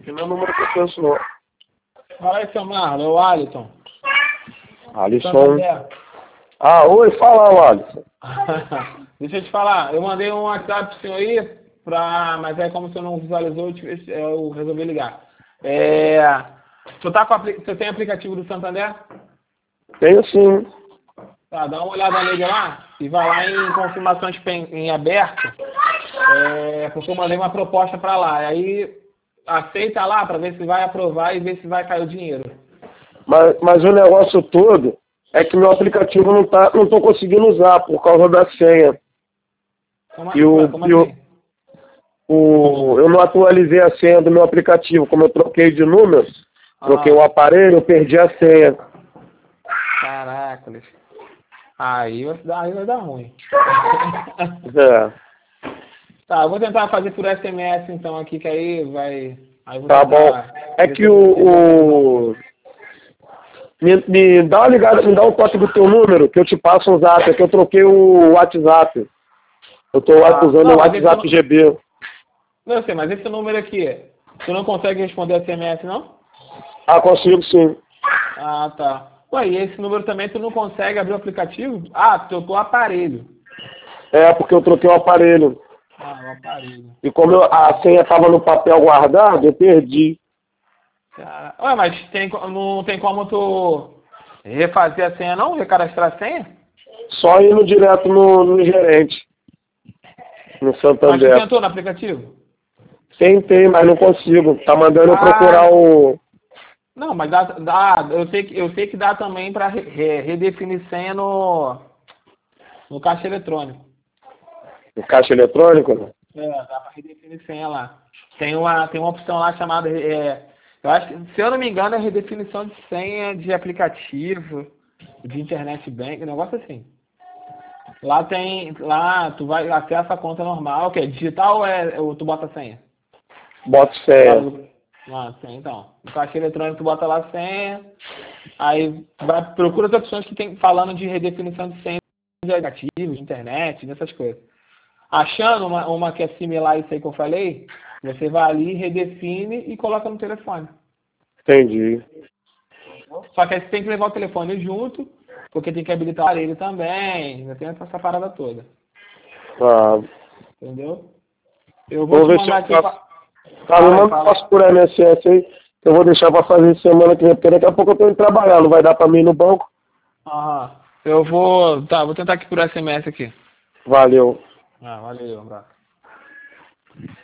Que não é o número que eu penso, não. Fala aí, seu Marlon, é o Alisson. Alisson. Ah, oi, fala, Alisson. Deixa eu te falar, eu mandei um WhatsApp pro senhor aí, mas aí como você não visualizou, eu resolvi ligar. Você tem aplicativo do Santander? Tenho sim. Tá, dá uma olhada nele lá e vai lá em confirmações em aberto, porque eu mandei uma proposta para lá. Aí aceita lá para ver se vai aprovar e ver se vai cair o dinheiro. Mas o negócio todo é que meu aplicativo não tô conseguindo usar por causa da senha. Como assim? Eu não atualizei a senha do meu aplicativo. Como eu troquei de número, troquei o aparelho, eu perdi a senha. Caraca, aí vai dar ruim. Tá, eu vou tentar fazer por SMS então aqui, que aí vai... Aí vou tá bom. É que Me dá uma ligada, me dá um toque do teu número, que eu te passo um zap, é que eu troquei o WhatsApp. Eu tô usando o WhatsApp GB. Não, eu sei, mas esse número aqui, tu não consegue responder SMS, não? Ah, consigo sim. Ah, tá. Ué, e esse número também tu não consegue abrir o aplicativo? Ah, tu trocou o aparelho. É, porque eu troquei o aparelho. Ah, o aparelho. E como a senha tava no papel guardado, eu perdi. Ué, mas não tem como tu refazer a senha não? Recadastrar a senha? Só indo direto no gerente. No Santander. Mas tu tentou no aplicativo? Tentei, mas não consigo. Tá mandando eu procurar o... Não, mas eu sei que dá também para redefinir senha no caixa eletrônico. No caixa eletrônico? Dá para redefinir senha lá. Tem uma opção lá chamada, eu acho que, se eu não me engano, é redefinição de senha de aplicativo, de internet bank, um negócio assim. Lá tu vai acessa a conta normal, que é digital ou tu bota senha? Bota senha. Sim, então. No caixa eletrônico tu bota lá a senha, aí procura as opções que tem falando de redefinição de senha de aplicativos, de internet, dessas coisas. Achando uma que é similar a isso aí que eu falei, você vai ali, redefine e coloca no telefone. Entendi. Só que aí você tem que levar o telefone junto, porque tem que habilitar o aparelho também, ainda tem essa parada toda. Entendeu? Eu vou te mandar aqui... me manda um passo por MSS aí, que eu vou deixar pra fazer semana que vem, porque daqui a pouco eu tô indo trabalhar, não vai dar pra mim ir no banco. Eu vou tentar aqui por SMS aqui. Valeu. Valeu, um abraço.